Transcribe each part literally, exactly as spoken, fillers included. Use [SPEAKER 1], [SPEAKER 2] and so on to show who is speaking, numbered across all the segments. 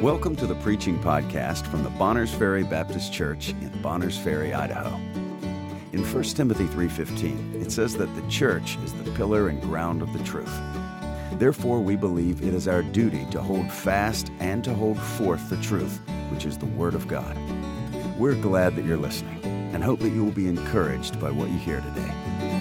[SPEAKER 1] Welcome to the preaching podcast from the Bonners Ferry Baptist Church in Bonners Ferry, Idaho. In First Timothy three fifteen, it says that the church is the pillar and ground of the truth. Therefore, we believe it is our duty to hold fast and to hold forth the truth, which is the Word of God. We're glad that you're listening and hope that you will be encouraged by what you hear today.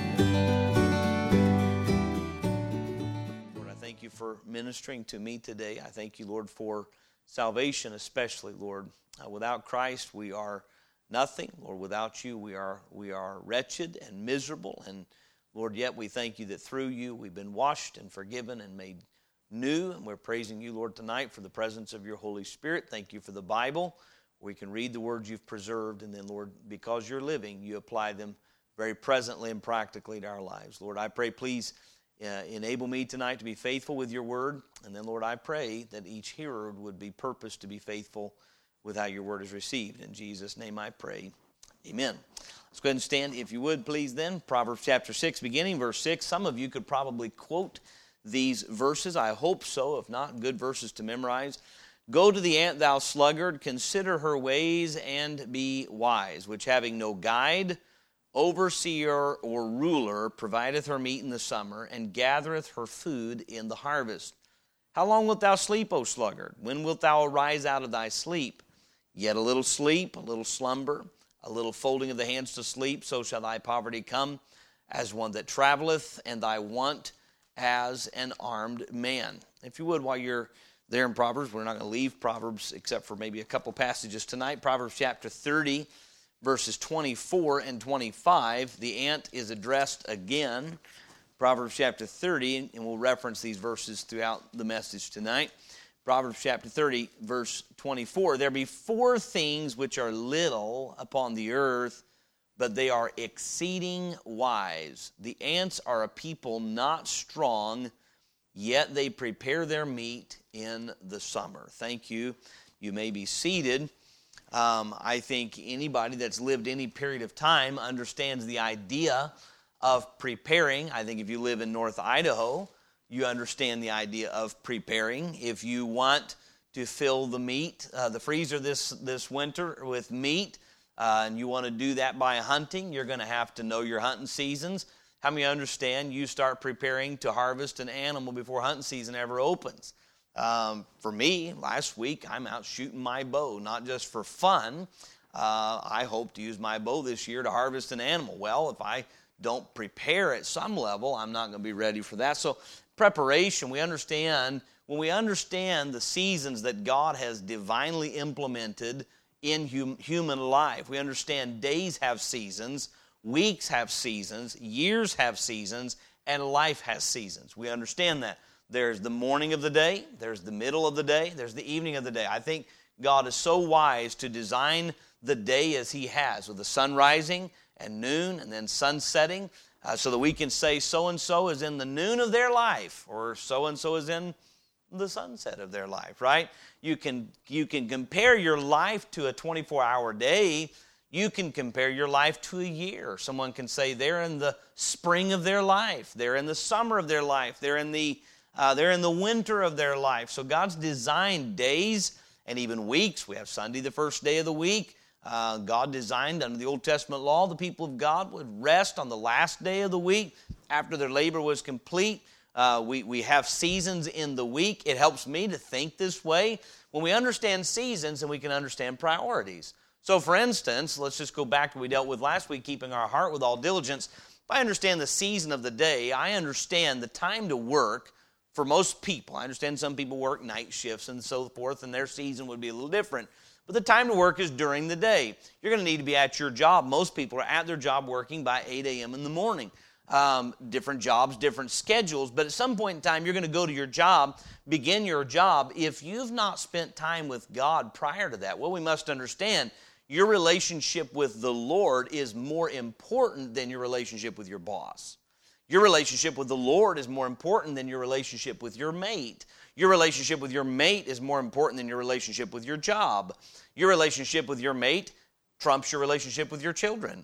[SPEAKER 2] Lord, I thank you for ministering to me today. I thank you, Lord, for salvation especially, Lord. Uh, without Christ, we are nothing. Lord, without you, we are we are wretched and miserable. And Lord, yet we thank you that through you we've been washed and forgiven and made new. And we're praising you, Lord, tonight for the presence of your Holy Spirit. Thank you for the Bible. We can read the words you've preserved, and then, Lord, because you're living, you apply them very presently and practically to our lives. Lord, I pray, please uh, enable me tonight to be faithful with your word. And then, Lord, I pray that each hearer would be purposed to be faithful with how your word is received. In Jesus' name I pray. Amen. Let's go ahead and stand, if you would, please, then. Proverbs chapter six, beginning verse six. Some of you could probably quote these verses. I hope so. If not, good verses to memorize. Go to the ant, thou sluggard, consider her ways and be wise, which having no guide, overseer, or ruler, provideth her meat in the summer, and gathereth her food in the harvest. How long wilt thou sleep, O sluggard? When wilt thou arise out of thy sleep? Yet a little sleep, a little slumber, a little folding of the hands to sleep, so shall thy poverty come as one that traveleth, and thy want as an armed man. If you would, while you're there in Proverbs, we're not going to leave Proverbs except for maybe a couple passages tonight. Proverbs chapter thirty, verses twenty-four and twenty-five. The ant is addressed again. Proverbs chapter thirty, and we'll reference these verses throughout the message tonight. Proverbs chapter thirty, verse twenty-four. There be four things which are little upon the earth, but they are exceeding wise. The ants are a people not strong, yet they prepare their meat in the summer. Thank you. You may be seated. Um, I think anybody that's lived any period of time understands the idea of preparing. I think if you live in North Idaho, you understand the idea of preparing. If you want to fill the meat, uh, the freezer this, this winter with meat, uh, and you want to do that by hunting, you're going to have to know your hunting seasons. How many understand you start preparing to harvest an animal before hunting season ever opens? Um, for me, last week, I'm out shooting my bow, not just for fun. Uh, I hope to use my bow this year to harvest an animal. Well, if I don't prepare at some level, I'm not going to be ready for that. So preparation, we understand, when we understand the seasons that God has divinely implemented in hum, human life, we understand days have seasons, weeks have seasons, years have seasons, and life has seasons. We understand that. There's the morning of the day, there's the middle of the day, there's the evening of the day. I think God is so wise to design the day as he has, with the sun rising and noon and then sun setting, uh, so that we can say so-and-so is in the noon of their life, or so-and-so is in the sunset of their life, right? You can, you can compare your life to a twenty-four hour day. You can compare your life to a year. Someone can say they're in the spring of their life. They're in the summer of their life. They're in the, uh, they're in the winter of their life. So God's designed days and even weeks. We have Sunday, the first day of the week. Uh, God designed under the Old Testament law, the people of God would rest on the last day of the week after their labor was complete. Uh, we, we have seasons in the week. It helps me to think this way. When we understand seasons, then we can understand priorities. So, for instance, let's just go back to what we dealt with last week, keeping our heart with all diligence. If I understand the season of the day, I understand the time to work for most people. I understand some people work night shifts and so forth, and their season would be a little different. But the time to work is during the day. You're going to need to be at your job. Most people are at their job working by eight a.m. in the morning. Um, different jobs, different schedules. But at some point in time, you're going to go to your job, begin your job. If you've not spent time with God prior to that, well, we must understand your relationship with the Lord is more important than your relationship with your boss. Your relationship with the Lord is more important than your relationship with your mate. Your relationship with your mate is more important than your relationship with your job. Your relationship with your mate trumps your relationship with your children,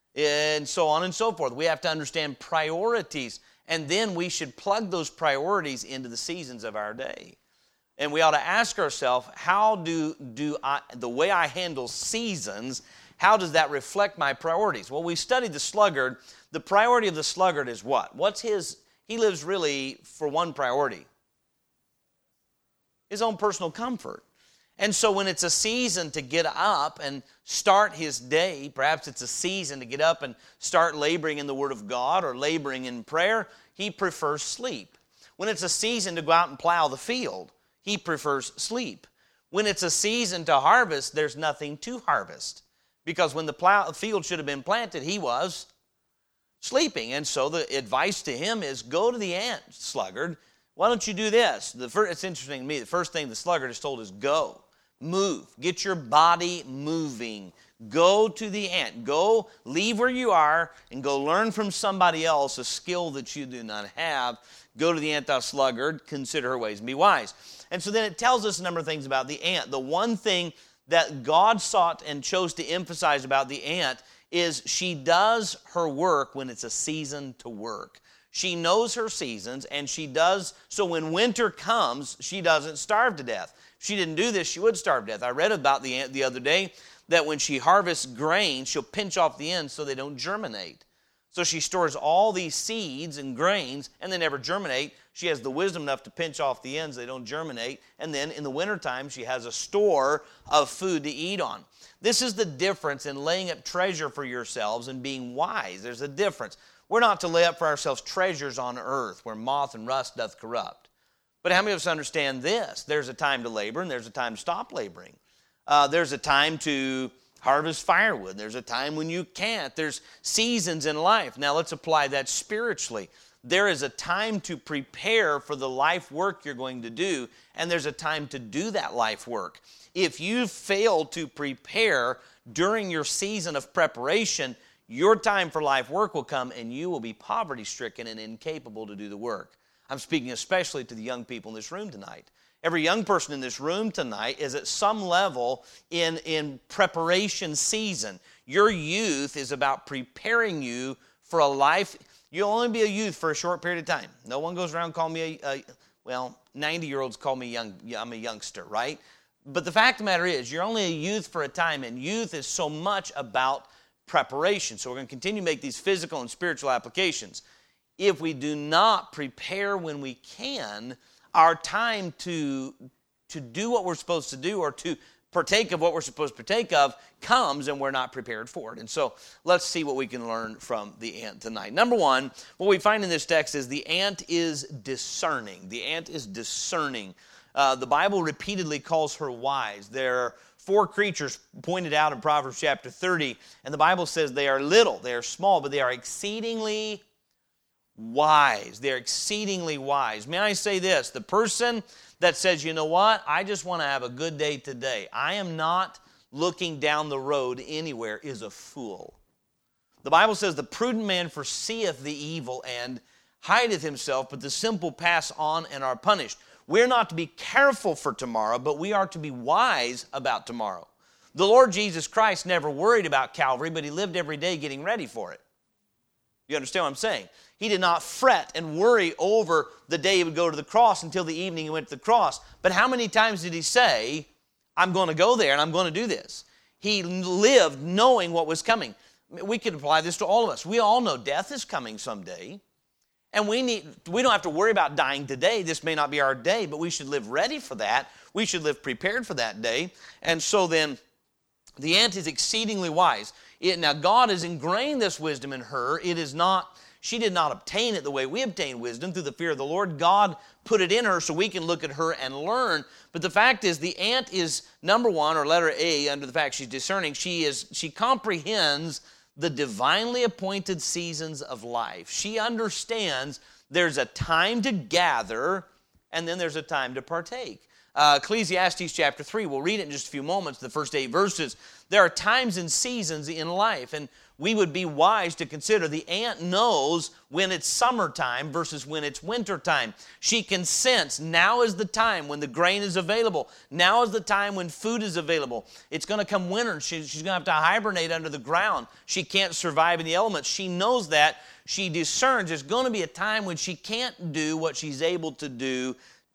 [SPEAKER 2] and so on and so forth. We have to understand priorities, and then we should plug those priorities into the seasons of our day. And we ought to ask ourselves, how do, do I, the way I handle seasons, how does that reflect my priorities? Well, we studied the sluggard. The priority of the sluggard is what? What's his, he lives really for one priority. His own personal comfort. And so when it's a season to get up and start his day, perhaps it's a season to get up and start laboring in the Word of God or laboring in prayer, he prefers sleep. When it's a season to go out and plow the field, he prefers sleep. When it's a season to harvest, there's nothing to harvest. Because when the plow, field should have been planted, he was sleeping. And so the advice to him is, go to the ant, sluggard. Why don't you do this? The first, it's interesting to me. The first thing the sluggard is told is go. Move. Get your body moving. Go to the ant. Go, leave where you are, and go learn from somebody else a skill that you do not have. Go to the ant, thou sluggard. Consider her ways and be wise. And so then it tells us a number of things about the ant. The one thing that God sought and chose to emphasize about the ant is she does her work when it's a season to work. She knows her seasons, and she does, so when winter comes, she doesn't starve to death. If she didn't do this, she would starve to death. I read about the ant the other day that when she harvests grain, she'll pinch off the ends so they don't germinate. So she stores all these seeds and grains, and they never germinate. She has the wisdom enough to pinch off the ends, they don't germinate. And then in the wintertime, she has a store of food to eat on. This is the difference in laying up treasure for yourselves and being wise. There's a difference. We're not to lay up for ourselves treasures on earth where moth and rust doth corrupt. But how many of us understand this? There's a time to labor and there's a time to stop laboring. Uh, there's a time to harvest firewood. There's a time when you can't. There's seasons in life. Now let's apply that spiritually. There is a time to prepare for the life work you're going to do, and there's a time to do that life work. If you fail to prepare during your season of preparation, your time for life work will come and you will be poverty-stricken and incapable to do the work. I'm speaking especially to the young people in this room tonight. Every young person in this room tonight is at some level in, in preparation season. Your youth is about preparing you for a life. You'll only be a youth for a short period of time. No one goes around calling me a, a well, ninety-year-olds call me young. I'm a youngster, right? But the fact of the matter is, you're only a youth for a time, and youth is so much about preparation. So we're going to continue to make these physical and spiritual applications. If we do not prepare when we can, our time to, to do what we're supposed to do or to partake of what we're supposed to partake of comes and we're not prepared for it. And so let's see what we can learn from the ant tonight. Number one, what we find in this text is the ant is discerning. The ant is discerning. Uh, the Bible repeatedly calls her wise. There are four creatures pointed out in Proverbs chapter thirty, and the Bible says they are little, they are small, but they are exceedingly wise. They're exceedingly wise. May I say this? The person that says, you know what, I just want to have a good day today, I am not looking down the road anywhere, is a fool. The Bible says the prudent man foreseeth the evil and hideth himself, but the simple pass on and are punished. We're not to be careful for tomorrow, but we are to be wise about tomorrow. The Lord Jesus Christ never worried about Calvary, but he lived every day getting ready for it. You understand what I'm saying? He did not fret and worry over the day he would go to the cross until the evening he went to the cross. But how many times did he say, I'm going to go there and I'm going to do this? He lived knowing what was coming. We could apply this to all of us. We all know death is coming someday. And we need we don't have to worry about dying today. This may not be our day, but we should live ready for that. We should live prepared for that day. And so then, the ant is exceedingly wise. It, now, God has ingrained this wisdom in her. It is not, she did not obtain it the way we obtain wisdom through the fear of the Lord. God put it in her so we can look at her and learn. But the fact is, the ant is, number one, or letter A, under the fact she's discerning, she is she comprehends the divinely appointed seasons of life. She understands there's a time to gather and then there's a time to partake. Uh, Ecclesiastes chapter three, we'll read it in just a few moments, the first eight verses. There are times and seasons in life, and we would be wise to consider the ant knows when it's summertime versus when it's wintertime. She can sense now is the time when the grain is available. Now is the time when food is available. It's going to come winter. She, she's going to have to hibernate under the ground. She can't survive in the elements. She knows that. She discerns there's going to be a time when she can't do what she's able to do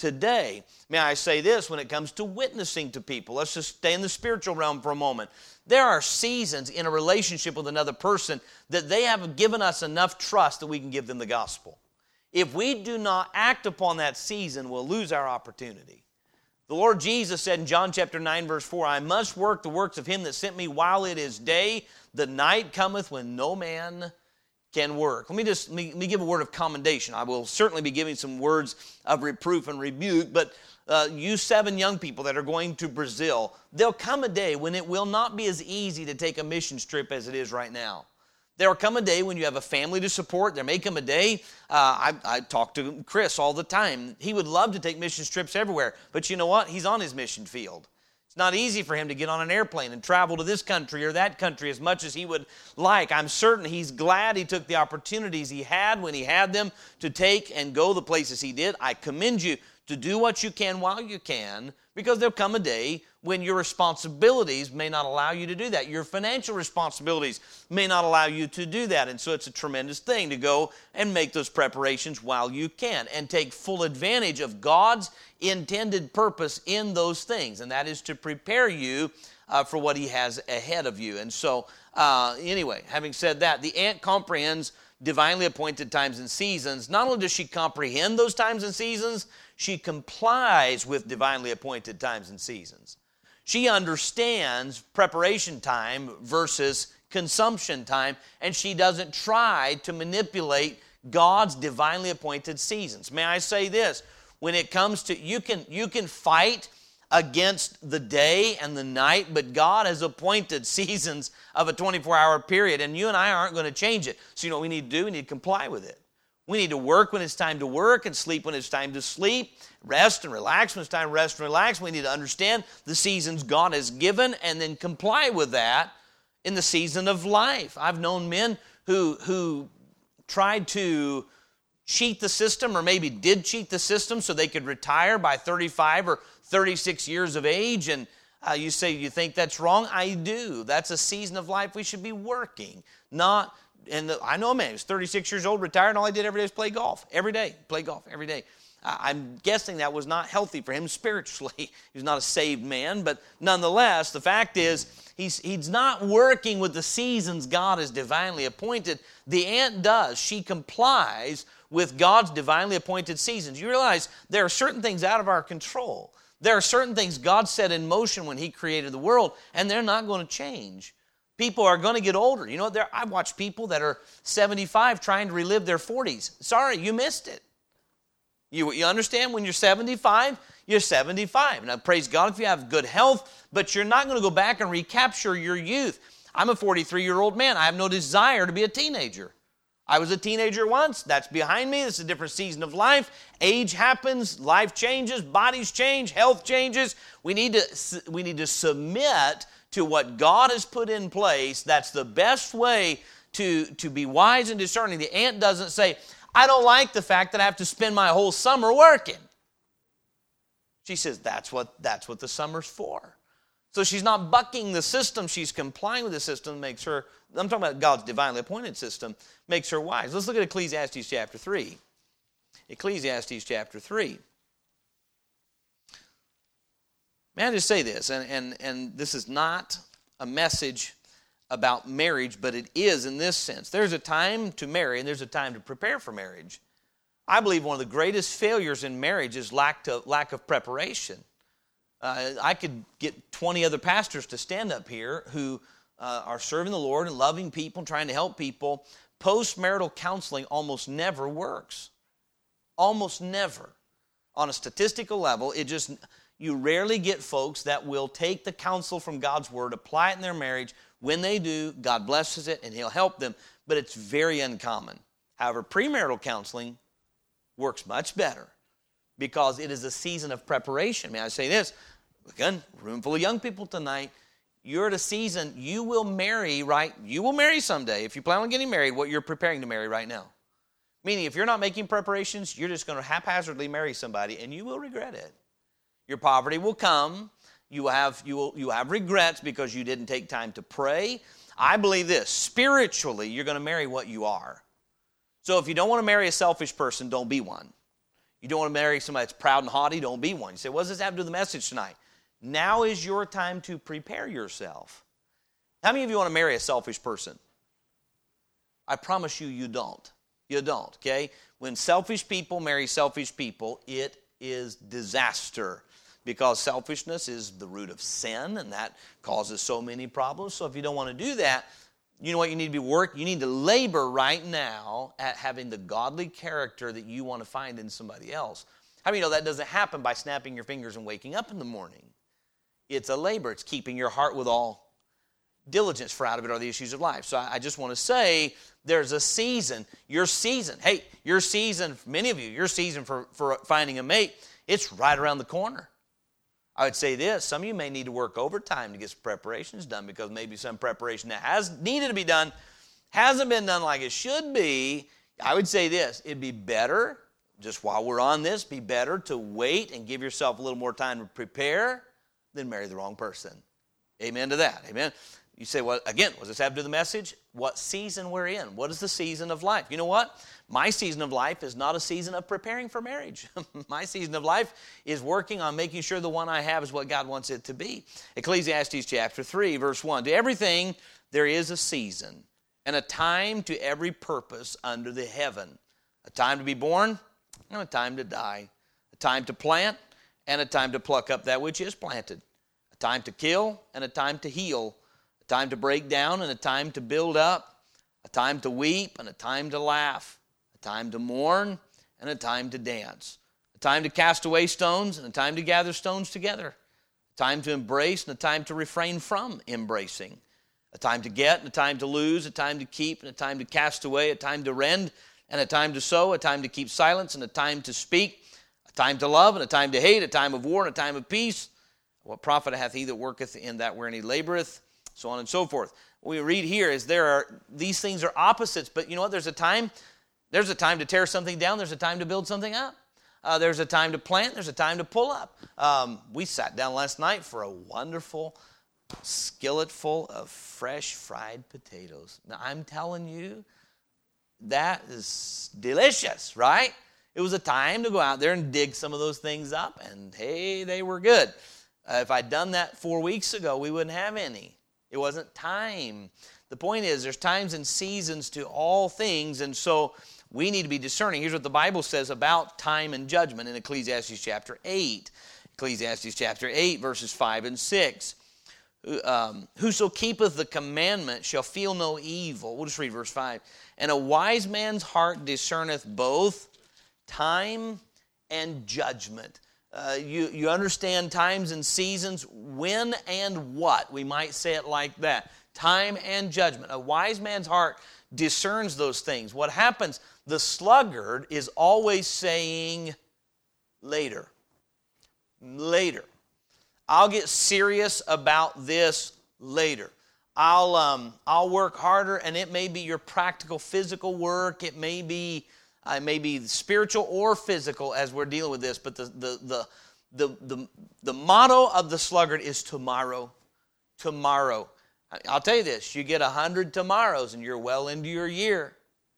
[SPEAKER 2] today. May I say this when it comes to witnessing to people? Let's just stay in the spiritual realm for a moment. There are seasons in a relationship with another person that they have given us enough trust that we can give them the gospel. If we do not act upon that season, we'll lose our opportunity. The Lord Jesus said in John chapter nine, verse four, I must work the works of him that sent me while it is day. The night cometh when no man can work. Let me just let me, let me give a word of commendation. I will certainly be giving some words of reproof and rebuke, but uh, you seven young people that are going to Brazil, there'll come a day when it will not be as easy to take a missions trip as it is right now. There will come a day when you have a family to support. There may come a day, uh, I, I talk to Chris all the time. He would love to take missions trips everywhere, but you know what? He's on his mission field. It's not easy for him to get on an airplane and travel to this country or that country as much as he would like. I'm certain he's glad he took the opportunities he had when he had them to take and go the places he did. I commend you to do what you can while you can, because there'll come a day when your responsibilities may not allow you to do that. Your financial responsibilities may not allow you to do that. And so it's a tremendous thing to go and make those preparations while you can and take full advantage of God's intended purpose in those things. And that is to prepare you uh, for what he has ahead of you. And so uh, anyway, having said that, the ant comprehends divinely appointed times and seasons. Not only does she comprehend those times and seasons, she complies with divinely appointed times and seasons. She understands preparation time versus consumption time, and she doesn't try to manipulate God's divinely appointed seasons. May I say this? When it comes to, you can, you can fight against the day and the night, but God has appointed seasons of a twenty-four hour period, and you and I aren't going to change it. So you know what we need to do? We need to comply with it. We need to work when it's time to work and sleep when it's time to sleep, rest and relax when it's time to rest and relax. We need to understand the seasons God has given and then comply with that in the season of life. I've known men who, who tried to cheat the system, or maybe did cheat the system so they could retire by thirty-five or thirty-six years of age. And uh, you say, you think that's wrong? I do. That's a season of life we should be working, not... And the, I know a man, he was thirty-six years old, retired, and all he did every day was play golf. Every day, play golf, every day. Uh, I'm guessing that was not healthy for him spiritually. He was not a saved man, but nonetheless, the fact is, he's, he's not working with the seasons God has divinely appointed. The ant does. She complies with God's divinely appointed seasons. You realize there are certain things out of our control. There are certain things God set in motion when he created the world, and they're not going to change. People are going to get older. You know, there, I've watched people that are seventy-five trying to relive their forties. Sorry, you missed it. You, you understand? When you're seventy-five, you're seventy-five. Now, praise God if you have good health, but you're not going to go back and recapture your youth. I'm a forty-three-year-old man. I have no desire to be a teenager. I was a teenager once. That's behind me. This is a different season of life. Age happens. Life changes. Bodies change. Health changes. We need to, we need to submit to what God has put in place. That's the best way to, to be wise and discerning. The ant doesn't say, I don't like the fact that I have to spend my whole summer working. She says, that's what, that's what the summer's for. So she's not bucking the system. She's complying with the system. Makes her, I'm talking about God's divinely appointed system, makes her wise. Let's look at Ecclesiastes chapter three. Ecclesiastes chapter three. May I just say this, and, and, and this is not a message about marriage, but it is in this sense. There's a time to marry, and there's a time to prepare for marriage. I believe one of the greatest failures in marriage is lack, to, lack of preparation. Uh, I could get twenty other pastors to stand up here who uh, are serving the Lord and loving people, trying to help people. Post-marital counseling almost never works. Almost never. On a statistical level, it just... You rarely get folks that will take the counsel from God's Word, apply it in their marriage. When they do, God blesses it and He'll help them, but it's very uncommon. However, premarital counseling works much better because it is a season of preparation. May I say this? Again, room full of young people tonight. You're at a season, you will marry, right? You will marry someday. If you plan on getting married, what you're preparing to marry right now. Meaning, if you're not making preparations, you're just going to haphazardly marry somebody, and you will regret it. Your poverty will come. You will have, you will, you will have regrets because you didn't take time to pray. I believe this. Spiritually, you're going to marry what you are. So if you don't want to marry a selfish person, don't be one. You don't want to marry somebody that's proud and haughty, don't be one. You say, what does this have to do with the message tonight? Now is your time to prepare yourself. How many of you want to marry a selfish person? I promise you, you don't. You don't, okay? When selfish people marry selfish people, it is disaster because selfishness is the root of sin, and that causes so many problems. So if you don't want to do that, you know what you need to be work. You need to labor right now at having the godly character that you want to find in somebody else. How many know that doesn't happen by snapping your fingers and waking up in the morning? It's a labor. It's keeping your heart with all diligence, for out of it are the issues of life. So I just want to say there's a season. Your season, hey, your season, many of you, your season for, for finding a mate, it's right around the corner. I would say this, some of you may need to work overtime to get some preparations done because maybe some preparation that has needed to be done hasn't been done like it should be. I would say this, it'd be better, just while we're on this, be better to wait and give yourself a little more time to prepare than marry the wrong person. Amen to that. Amen. You say, well, again, what does this have to do with the message? What season we're in. What is the season of life? You know what? My season of life is not a season of preparing for marriage. My season of life is working on making sure the one I have is what God wants it to be. Ecclesiastes chapter three, verse one. To everything there is a season and a time to every purpose under the heaven. A time to be born and a time to die. A time to plant and a time to pluck up that which is planted. A time to kill and a time to heal. A time to break down and a time to build up, a time to weep and a time to laugh, a time to mourn and a time to dance, a time to cast away stones and a time to gather stones together, a time to embrace and a time to refrain from embracing, a time to get and a time to lose, a time to keep and a time to cast away, a time to rend and a time to sow, a time to keep silence and a time to speak, a time to love and a time to hate, a time of war and a time of peace. What profit hath he that worketh in that wherein he laboreth? So on and so forth. What we read here is there are, these things are opposites, but you know what? There's a time, there's a time to tear something down, there's a time to build something up. Uh, there's a time to plant, there's a time to pull up. Um, we sat down last night for a wonderful skillet full of fresh fried potatoes. Now, I'm telling you, that is delicious, right? It was a time to go out there and dig some of those things up, and hey, they were good. Uh, if I'd done that four weeks ago, we wouldn't have any. It wasn't time. The point is, there's times and seasons to all things, and so we need to be discerning. Here's what the Bible says about time and judgment in Ecclesiastes chapter eight. Ecclesiastes chapter eight, verses five and six. Um, Whoso keepeth the commandment shall feel no evil. We'll just read verse five. And a wise man's heart discerneth both time and judgment. Uh, you, you understand times and seasons, when and what. We might say it like that. Time and judgment. A wise man's heart discerns those things. What happens? The sluggard is always saying, later. Later. I'll get serious about this later. I'll, um, I'll work harder, and it may be your practical physical work. It may be... Uh, it may be spiritual or physical as we're dealing with this, but the, the, the, the, the, the motto of the sluggard is tomorrow. Tomorrow. I'll tell you this, you get a hundred tomorrows and you're well into your year.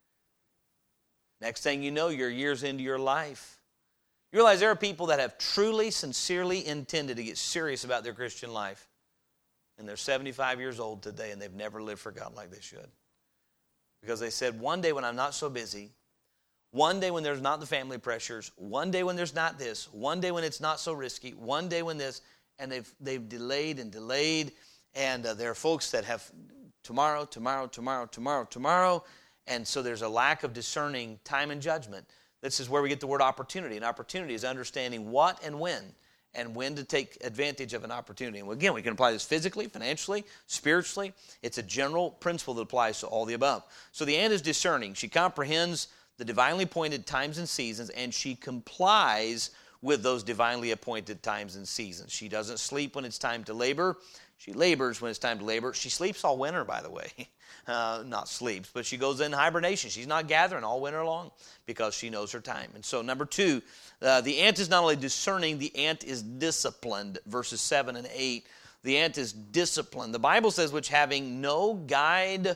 [SPEAKER 2] Next thing you know, your year's into your life. You realize there are people that have truly, sincerely intended to get serious about their Christian life. And they're seventy-five years old today and they've never lived for God like they should. Because they said, one day when I'm not so busy, one day when there's not the family pressures, one day when there's not this, one day when it's not so risky, one day when this, and they've they've delayed and delayed, and uh, there are folks that have tomorrow, tomorrow, tomorrow, tomorrow, tomorrow, and so there's a lack of discerning time and judgment. This is where we get the word opportunity. An opportunity is understanding what and when, and when to take advantage of an opportunity. And again, we can apply this physically, financially, spiritually. It's a general principle that applies to all the above. So the ant is discerning. She comprehends the divinely appointed times and seasons, and she complies with those divinely appointed times and seasons. She doesn't sleep when it's time to labor. She labors when it's time to labor. She sleeps all winter, by the way. Uh, not sleeps, but she goes in hibernation. She's not gathering all winter long because she knows her time. And so number two, uh, the ant is not only discerning, the ant is disciplined. Verses seven and eight, the ant is disciplined. The Bible says, which having no guide,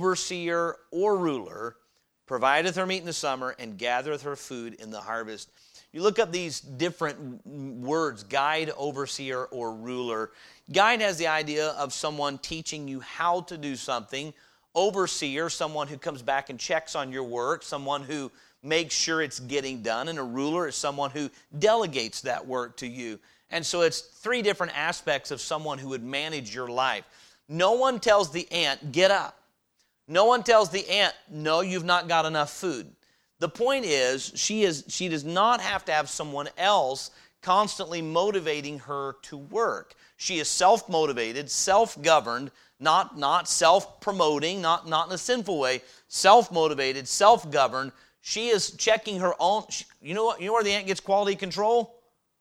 [SPEAKER 2] overseer, or ruler, provideth her meat in the summer, and gathereth her food in the harvest. You look up these different words, guide, overseer, or ruler. Guide has the idea of someone teaching you how to do something. Overseer, someone who comes back and checks on your work, someone who makes sure it's getting done. And a ruler is someone who delegates that work to you. And so it's three different aspects of someone who would manage your life. No one tells the ant, get up. No one tells the ant, no, you've not got enough food. The point is, she is she does not have to have someone else constantly motivating her to work. She is self-motivated, self-governed, not, not self-promoting, not, not in a sinful way, self-motivated, self-governed. She is checking her own. You know what? You know where the ant gets quality control?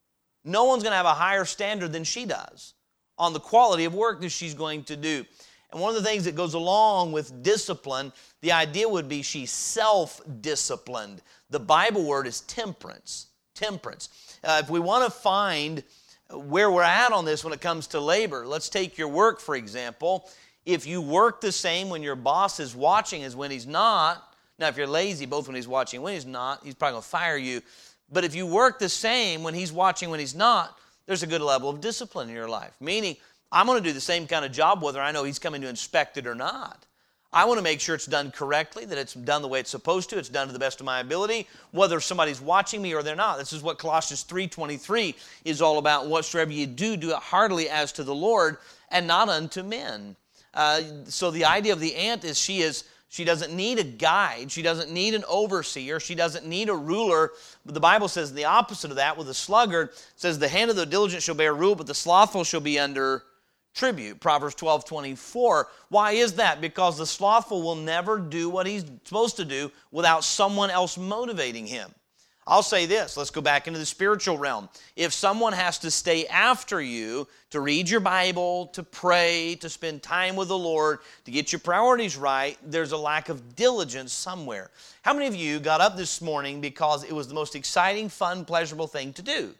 [SPEAKER 2] No one's going to have a higher standard than she does on the quality of work that she's going to do. And one of the things that goes along with discipline, the idea would be she's self-disciplined. The Bible word is temperance. Temperance. Uh, if we want to find where we're at on this when it comes to labor, let's take your work, for example. If you work the same when your boss is watching as when he's not, now if you're lazy, both when he's watching and when he's not, he's probably going to fire you. But if you work the same when he's watching when he's not, there's a good level of discipline in your life. Meaning, I'm going to do the same kind of job whether I know he's coming to inspect it or not. I want to make sure it's done correctly, that it's done the way it's supposed to, it's done to the best of my ability, whether somebody's watching me or they're not. This is what Colossians three twenty-three is all about. Whatsoever you do, do it heartily as to the Lord and not unto men. Uh, so the idea of the ant is she is she doesn't need a guide. She doesn't need an overseer. She doesn't need a ruler. But the Bible says the opposite of that with a sluggard. It says the hand of the diligent shall bear rule, but the slothful shall be under tribute. Proverbs twelve twenty-four. Why is that? Because the slothful will never do what he's supposed to do without someone else motivating him. I'll say this. Let's go back into the spiritual realm. If someone has to stay after you to read your Bible, to pray, to spend time with the Lord, to get your priorities right, there's a lack of diligence somewhere. How many of you got up this morning because it was the most exciting, fun, pleasurable thing to do?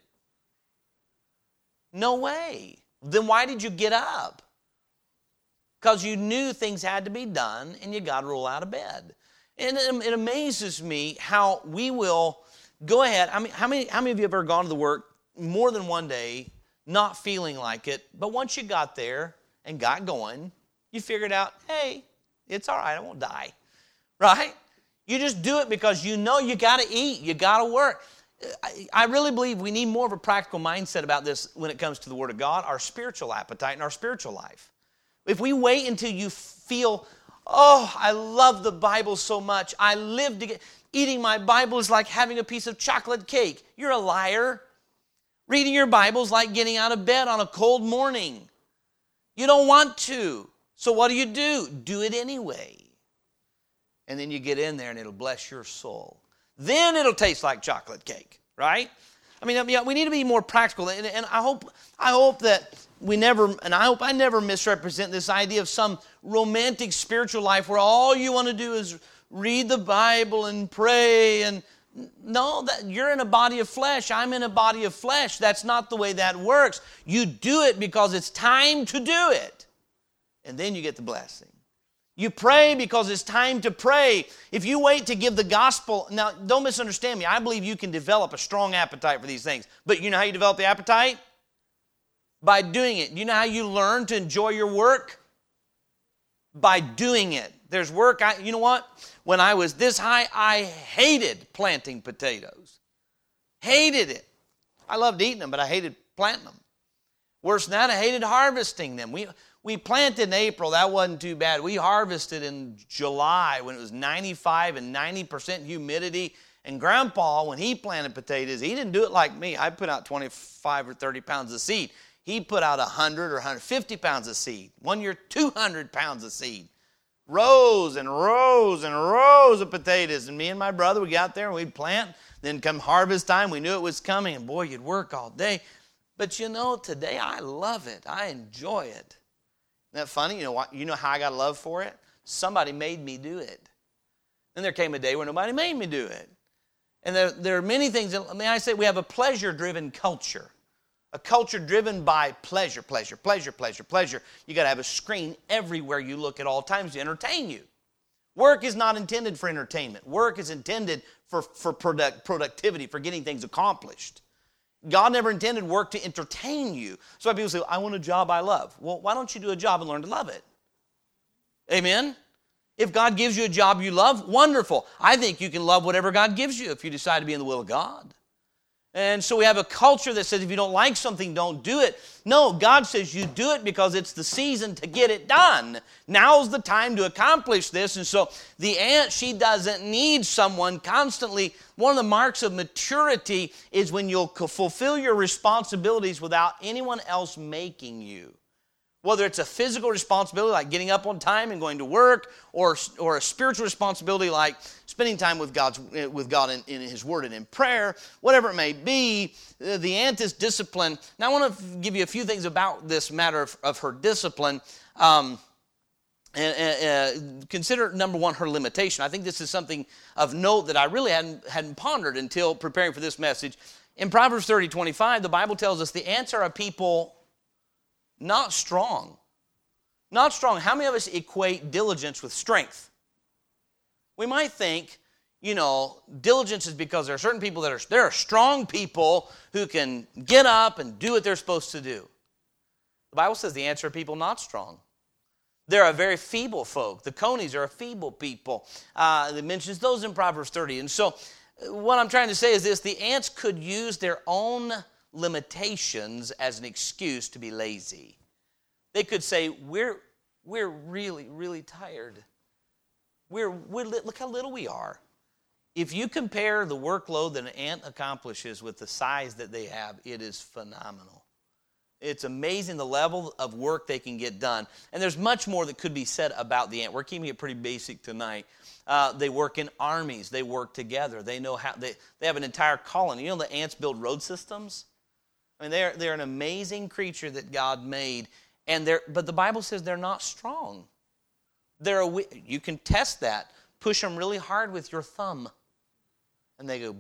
[SPEAKER 2] No way. Then why did you get up? Because you knew things had to be done and you got to roll out of bed. And it, it amazes me how we will go ahead. I mean, how many, how many of you have ever gone to the work more than one day not feeling like it, but once you got there and got going, you figured out, hey, it's all right, I won't die, right? You just do it because you know you got to eat, you got to work. I really believe we need more of a practical mindset about this when it comes to the Word of God, our spiritual appetite and our spiritual life. If we wait until you feel, oh, I love the Bible so much, I live to get, eating my Bible is like having a piece of chocolate cake. You're a liar. Reading your Bible is like getting out of bed on a cold morning. You don't want to. So what do you do? Do it anyway. And then you get in there and it'll bless your soul. Then it'll taste like chocolate cake, right? I mean, we need to be more practical. And, and I hope I hope that we never, and I hope I never misrepresent this idea of some romantic spiritual life where all you want to do is read the Bible and pray. And no, that you're in a body of flesh. I'm in a body of flesh. That's not the way that works. You do it because it's time to do it. And then you get the blessing. You pray because it's time to pray. If you wait to give the gospel, now don't misunderstand me. I believe you can develop a strong appetite for these things. But you know how you develop the appetite? By doing it. You know how you learn to enjoy your work? By doing it. There's work, I, you know what? When I was this high, I hated planting potatoes. Hated it. I loved eating them, but I hated planting them. Worse than that, I hated harvesting them. We we planted in April. That wasn't too bad. We harvested in July when it was ninety-five and ninety percent humidity. And Grandpa, when he planted potatoes, he didn't do it like me. I put out twenty-five or thirty pounds of seed. He put out one hundred or one hundred fifty pounds of seed. One year, two hundred pounds of seed. Rows and rows and rows of potatoes. And me and my brother, we got there and we'd plant. Then come harvest time, we knew it was coming. And boy, you'd work all day. But you know, today I love it. I enjoy it. Isn't that funny? You know what? You know how I got a love for it? Somebody made me do it. Then there came a day where nobody made me do it. And there, there are many things. I mean, I say we have a pleasure-driven culture. A culture driven by pleasure, pleasure, pleasure, pleasure, pleasure. You got to have a screen everywhere you look at all times to entertain you. Work is not intended for entertainment. Work is intended for, for product, productivity, for getting things accomplished. God never intended work to entertain you. So people say, I want a job I love. Well, why don't you do a job and learn to love it? Amen? If God gives you a job you love, wonderful. I think you can love whatever God gives you if you decide to be in the will of God. And so we have a culture that says if you don't like something, don't do it. No, God says you do it because it's the season to get it done. Now's the time to accomplish this. And so the ant, she doesn't need someone constantly. One of the marks of maturity is when you'll fulfill your responsibilities without anyone else making you. Whether it's a physical responsibility like getting up on time and going to work, or, or a spiritual responsibility like spending time with, God's, with God in, in His Word and in prayer, whatever it may be, the ant is disciplined. Now I want to give you a few things about this matter of, of her discipline. Um, and, and uh, consider, number one, her limitation. I think this is something of note that I really hadn't, hadn't pondered until preparing for this message. In Proverbs thirty twenty-five, the Bible tells us the ants are a people not strong. Not strong. How many of us equate diligence with strength? We might think, you know, diligence is because there are certain people that are, there are strong people who can get up and do what they're supposed to do. The Bible says the ants are people not strong. They're a very feeble folk. The conies are a feeble people. Uh, it mentions those in Proverbs thirty. And so what I'm trying to say is this: the ants could use their own limitations as an excuse to be lazy. They could say, we're, we're really, really tired. We're, we're, look how little we are. If you compare the workload that an ant accomplishes with the size that they have, it is phenomenal. It's amazing the level of work they can get done. And there's much more that could be said about the ant. We're keeping it pretty basic tonight. Uh, they work in armies. They work together. They know how, they, they have an entire colony. You know the ants build road systems? I mean, they're, they're an amazing creature that God made, and they're, but the Bible says they're not strong. They're a, you can test that. Push them really hard with your thumb, and they go,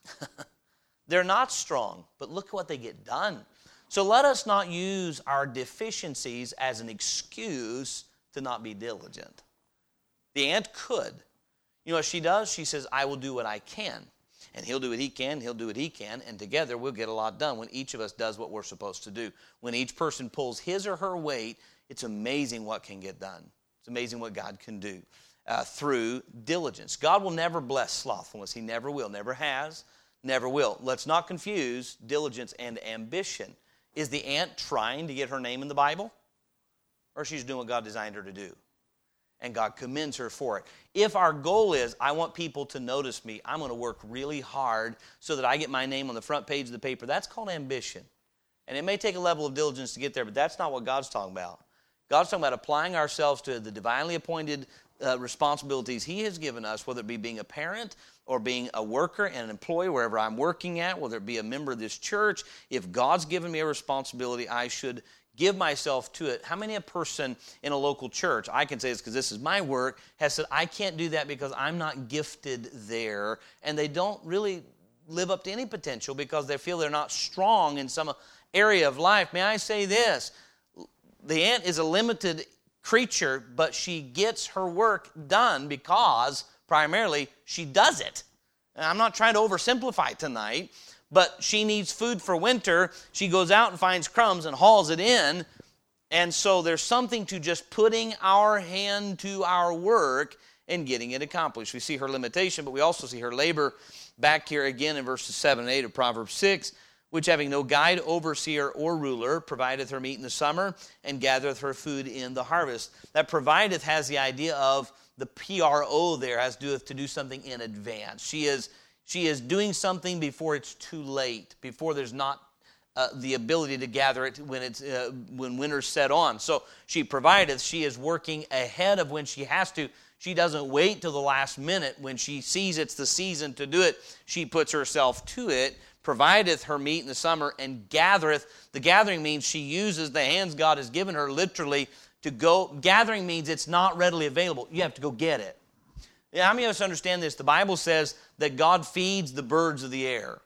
[SPEAKER 2] they're not strong, but look at what they get done. So let us not use our deficiencies as an excuse to not be diligent. The ant could. You know what she does? She says, I will do what I can. And he'll do what he can, he'll do what he can, and together we'll get a lot done when each of us does what we're supposed to do. When each person pulls his or her weight, it's amazing what can get done. It's amazing what God can do uh, through diligence. God will never bless slothfulness. He never will, never has, never will. Let's not confuse diligence and ambition. Is the ant trying to get her name in the Bible? Or she's doing what God designed her to do? And God commends her for it. If our goal is, I want people to notice me, I'm going to work really hard so that I get my name on the front page of the paper, that's called ambition. And it may take a level of diligence to get there, but that's not what God's talking about. God's talking about applying ourselves to the divinely appointed uh, responsibilities He has given us, whether it be being a parent or being a worker and an employee wherever I'm working at, whether it be a member of this church. If God's given me a responsibility, I should give myself to it. How many a person in a local church, I can say this because this is my work, has said, I can't do that because I'm not gifted there, and they don't really live up to any potential because they feel they're not strong in some area of life. May I say this? The ant is a limited creature, but she gets her work done because primarily she does it. And I'm not trying to oversimplify tonight, but she needs food for winter. She goes out and finds crumbs and hauls it in. And so there's something to just putting our hand to our work and getting it accomplished. We see her limitation, but we also see her labor back here again in verses seven and eight of Proverbs six, which having no guide, overseer, or ruler, provideth her meat in the summer and gathereth her food in the harvest. That provideth has the idea of the P R O there, has to do with to do something in advance. She is She is doing something before it's too late, before there's not uh, the ability to gather it when it's uh, when winter's set on. So she provideth. She is working ahead of when she has to. She doesn't wait till the last minute. When she sees it's the season to do it, she puts herself to it, provideth her meat in the summer, and gathereth. The gathering means she uses the hands God has given her literally to go. Gathering means it's not readily available. You have to go get it. Yeah, how many of us understand this? The Bible says that God feeds the birds of the air,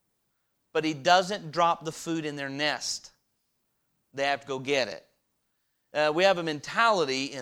[SPEAKER 2] but He doesn't drop the food in their nest. They have to go get it. Uh, we have a mentality in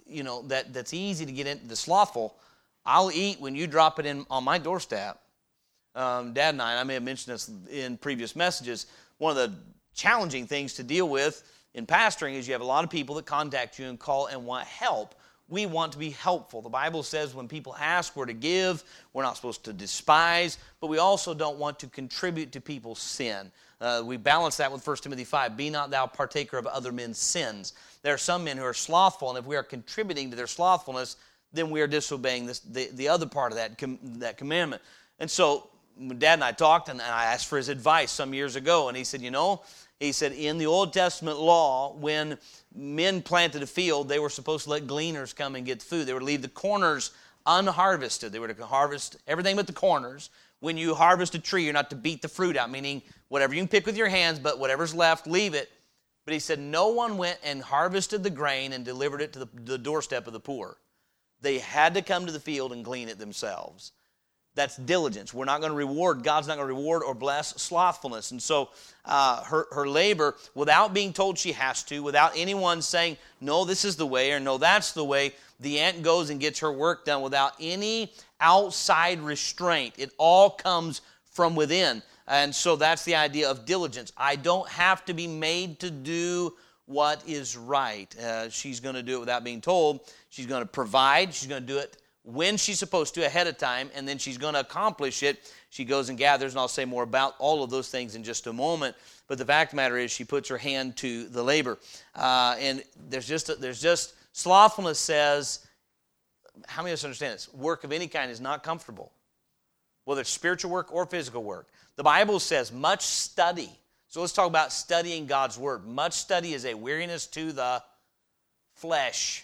[SPEAKER 2] you know, that, that's easy to get into, the slothful. I'll eat when you drop it in on my doorstep. Um, Dad and I, and I may have mentioned this in previous messages, one of the challenging things to deal with in pastoring is you have a lot of people that contact you and call and want help. We want to be helpful. The Bible says when people ask, we're to give. We're not supposed to despise, but we also don't want to contribute to people's sin. Uh, we balance that with First Timothy five. Be not thou partaker of other men's sins. There are some men who are slothful, and if we are contributing to their slothfulness, then we are disobeying this, the, the other part of that, com, that commandment. And so Dad and I talked, and I asked for his advice some years ago, and he said, you know, he said, in the Old Testament law, when men planted a field, they were supposed to let gleaners come and get food. They were to leave the corners unharvested. They were to harvest everything but the corners. When you harvest a tree, you're not to beat the fruit out, meaning whatever you can pick with your hands, but whatever's left, leave it. But he said, no one went and harvested the grain and delivered it to the, the doorstep of the poor. They had to come to the field and glean it themselves. That's diligence. We're not going to reward, God's not going to reward or bless slothfulness. And so uh, her, her labor, without being told she has to, without anyone saying, no, this is the way, or no, that's the way, the aunt goes and gets her work done without any outside restraint. It all comes from within. And so that's the idea of diligence. I don't have to be made to do what is right. Uh, she's going to do it without being told. She's going to provide. She's going to do it when she's supposed to, ahead of time, and then she's going to accomplish it. She goes and gathers, and I'll say more about all of those things in just a moment. But the fact of the matter is she puts her hand to the labor. Uh, and there's just, a, there's just, slothfulness says, how many of us understand this? Work of any kind is not comfortable, whether it's spiritual work or physical work. The Bible says much study. So let's talk about studying God's Word. Much study is a weariness to the flesh.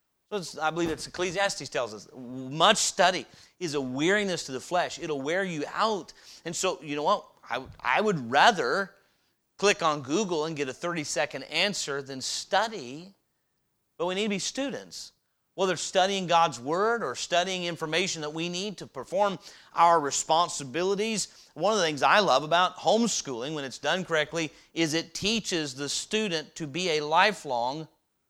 [SPEAKER 2] I believe it's Ecclesiastes tells us. Much study is a weariness to the flesh. It'll wear you out. And so, you know what? I, I would rather click on Google and get a thirty-second answer than study. But we need to be students. Whether it's studying God's Word or studying information that we need to perform our responsibilities. One of the things I love about homeschooling, when it's done correctly, is it teaches the student to be a lifelong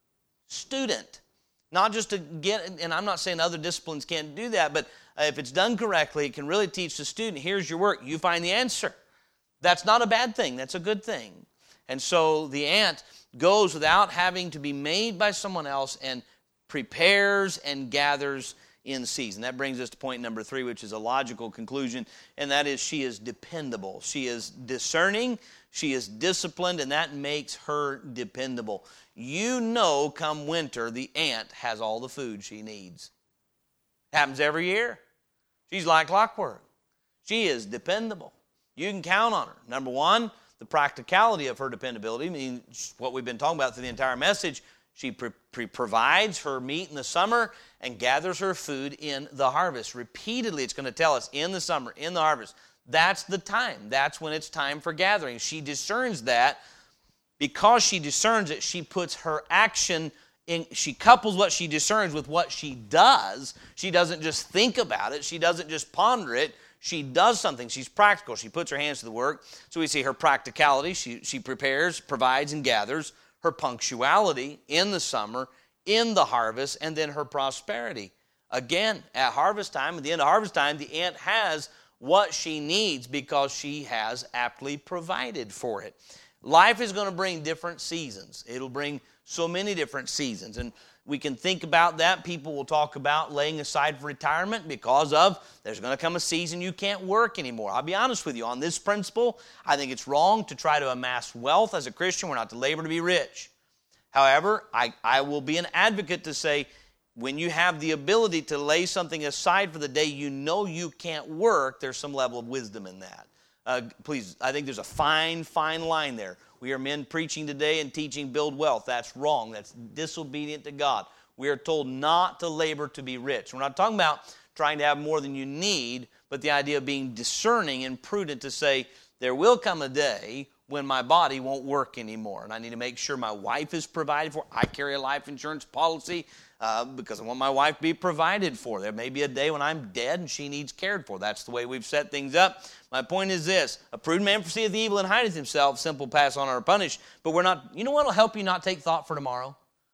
[SPEAKER 2] student. Not just to get, and I'm not saying other disciplines can't do that, but if it's done correctly, it can really teach the student, here's your work, you find the answer. That's not a bad thing, that's a good thing. And so the aunt goes without having to be made by someone else and prepares and gathers in season. That brings us to point number three, which is a logical conclusion, and that is she is dependable. She is discerning, she is disciplined, and that makes her dependable. You know, come winter, the aunt has all the food she needs. Happens every year. She's like clockwork. She is dependable. You can count on her. Number one, the practicality of her dependability. I mean, what we've been talking about through the entire message. She pre- pre- provides her meat in the summer and gathers her food in the harvest. Repeatedly, it's going to tell us in the summer, in the harvest. That's the time. That's when it's time for gathering. She discerns that. Because she discerns it, she puts her action in, she couples what she discerns with what she does. She doesn't just think about it. She doesn't just ponder it. She does something. She's practical. She puts her hands to the work. So we see her practicality. She, she prepares, provides, and gathers. Her punctuality in the summer, in the harvest, and then her prosperity. Again, at harvest time, at the end of harvest time, the aunt has what she needs because she has aptly provided for it. Life is going to bring different seasons. It'll bring so many different seasons. And we can think about that. People will talk about laying aside for retirement because of there's going to come a season you can't work anymore. I'll be honest with you. On this principle, I think it's wrong to try to amass wealth as a Christian. We're not to labor to be rich. However, I, I will be an advocate to say when you have the ability to lay something aside for the day you know you can't work, there's some level of wisdom in that. Uh, please, I think there's a fine, fine line there. We are men preaching today and teaching build wealth. That's wrong. That's disobedient to God. We are told not to labor to be rich. We're not talking about trying to have more than you need, but the idea of being discerning and prudent to say, there will come a day when my body won't work anymore, and I need to make sure my wife is provided for. I carry a life insurance policy uh, because I want my wife to be provided for. There may be a day when I'm dead and she needs cared for. That's the way we've set things up. My point is this: a prudent man foreseeth the evil and hideth himself. Simple pass on or punish. But we're not. You know what will help you not take thought for tomorrow?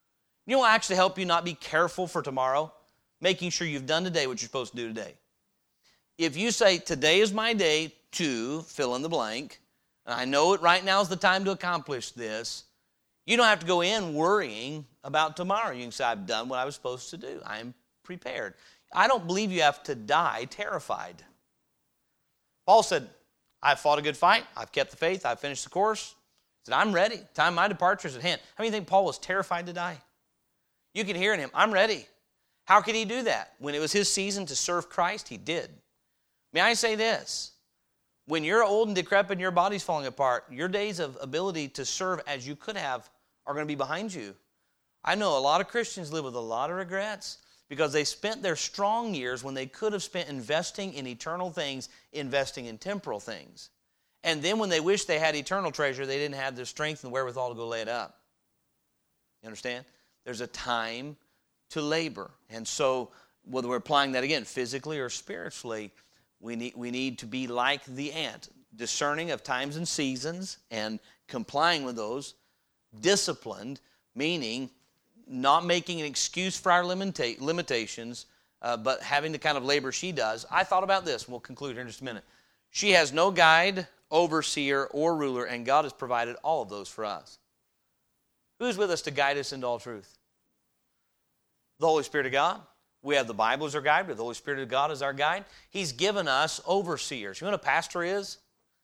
[SPEAKER 2] You know what will actually help you not be careful for tomorrow? Making sure you've done today what you're supposed to do today. If you say, today is my day to fill in the blank, and I know it right now is the time to accomplish this, you don't have to go in worrying about tomorrow. You can say, I've done what I was supposed to do. I am prepared. I don't believe you have to die terrified. Paul said, I've fought a good fight. I've kept the faith. I've finished the course. He said, I'm ready. Time of my departure is at hand. How many think Paul was terrified to die? You can hear in him, I'm ready. How could he do that? When it was his season to serve Christ, he did. May I say this? When you're old and decrepit and your body's falling apart, your days of ability to serve as you could have are going to be behind you. I know a lot of Christians live with a lot of regrets because they spent their strong years when they could have spent investing in eternal things, investing in temporal things. And then when they wish they had eternal treasure, they didn't have the strength and wherewithal to go lay it up. You understand? There's a time to labor. And so, whether we're applying that again, physically or spiritually, we need, we need to be like the ant, discerning of times and seasons and complying with those, disciplined, meaning not making an excuse for our limita- limitations, uh, but having the kind of labor she does. I thought about this, and we'll conclude here in just a minute. She has no guide, overseer, or ruler, and God has provided all of those for us. Who's with us to guide us into all truth? The Holy Spirit of God. We have the Bible as our guide, but the Holy Spirit of God is our guide. He's given us overseers. You know what a pastor is?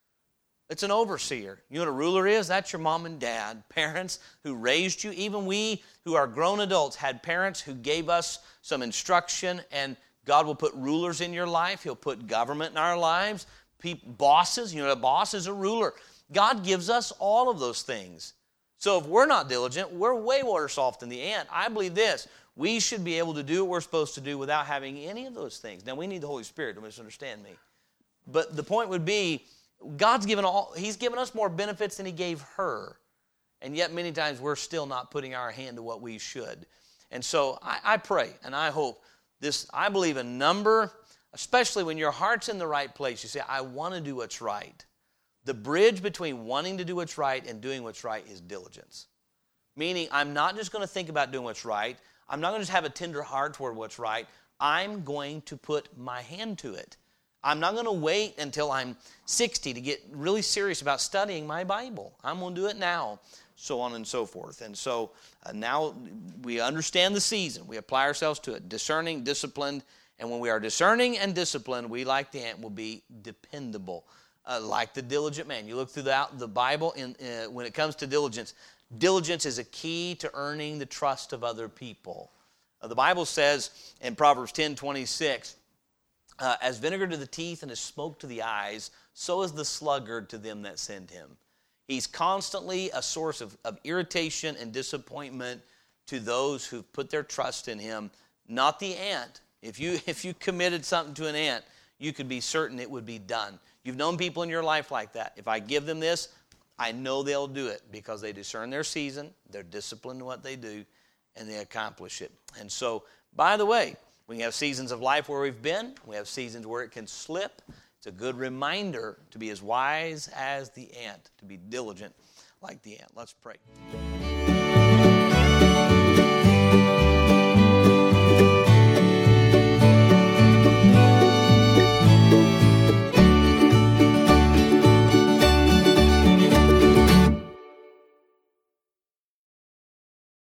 [SPEAKER 2] It's an overseer. You know what a ruler is? That's your mom and dad, parents who raised you. Even we who are grown adults had parents who gave us some instruction, and God will put rulers in your life. He'll put government in our lives. People, bosses, you know, a boss is a ruler. God gives us all of those things. So if we're not diligent, we're way worse off than the ant. I believe this. We should be able to do what we're supposed to do without having any of those things. Now, we need the Holy Spirit, don't misunderstand me. But the point would be, God's given all, He's given us more benefits than He gave her. And yet many times we're still not putting our hand to what we should. And so I, I pray and I hope this, I believe a number, especially when your heart's in the right place, you say, I want to do what's right. The bridge between wanting to do what's right and doing what's right is diligence. Meaning, I'm not just going to think about doing what's right. I'm not going to just have a tender heart toward what's right. I'm going to put my hand to it. I'm not going to wait until I'm sixty to get really serious about studying my Bible. I'm going to do it now, so on and so forth. And so uh, now we understand the season. We apply ourselves to it, discerning, disciplined. And when we are discerning and disciplined, we, like the ant, will be dependable, uh, like the diligent man. You look throughout the Bible, in, uh, when it comes to diligence, diligence is a key to earning the trust of other people. Uh, the Bible says in Proverbs ten twenty-six, uh, as vinegar to the teeth and as smoke to the eyes, so is the sluggard to them that send him. He's constantly a source of, of irritation and disappointment to those who've put their trust in him, not the ant. If you, if you committed something to an ant, you could be certain it would be done. You've known people in your life like that. If I give them this, I know they'll do it because they discern their season, they're disciplined in what they do, and they accomplish it. And so, by the way, we have seasons of life where we've been. We have seasons where it can slip. It's a good reminder to be as wise as the ant, to be diligent like the ant. Let's pray.